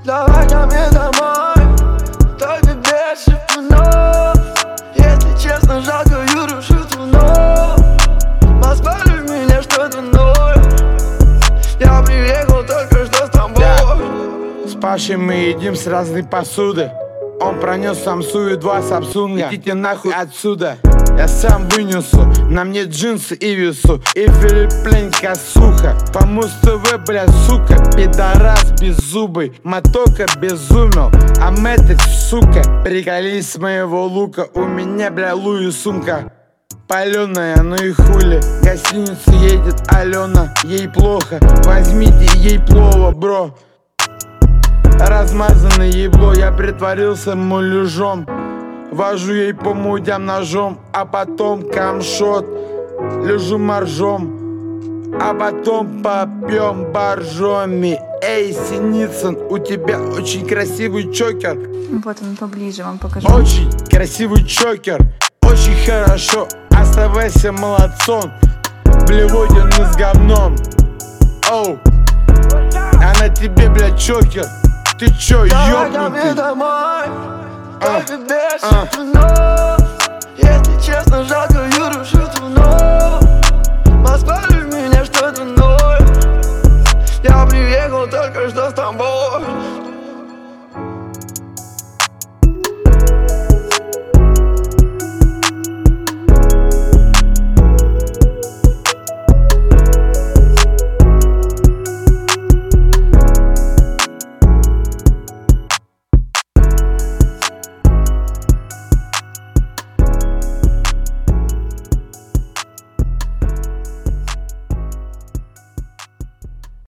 Давай ко мне домой, только без шифрунов. Если честно, жалко Юру Шифрунов. Москва, любит меня что-то новое. Я приехал только что с тобой. С Пашей мы едим с разной посуды. Он пронес Самсу и 2 Самсунга. Идите нахуй отсюда. Я сам вынесу, на мне джинсы и весу. И Филипплень косуха. По Муз-ТВ, бля, сука. Пидорас беззубый, мотока безумел. А Мэтик, сука, приколись с моего лука. У меня, бля, Луи сумка паленая, ну и хули. В гостиницу едет Алена, ей плохо. Возьмите ей плова, бро. Размазанное ебло, я притворился муляжом. Вожу ей по мудям ножом, а потом камшот. Лежу моржом, а потом попьем боржоми. Эй, Синицын, у тебя очень красивый чокер. Вот он поближе, вам покажу. Очень красивый чокер, очень хорошо. Оставайся молодцом, блевотин с говном. Оу, а на тебе, блядь, чокер. Ты чё, Давай ко мне ёбнутый? домой, только без шифрунов.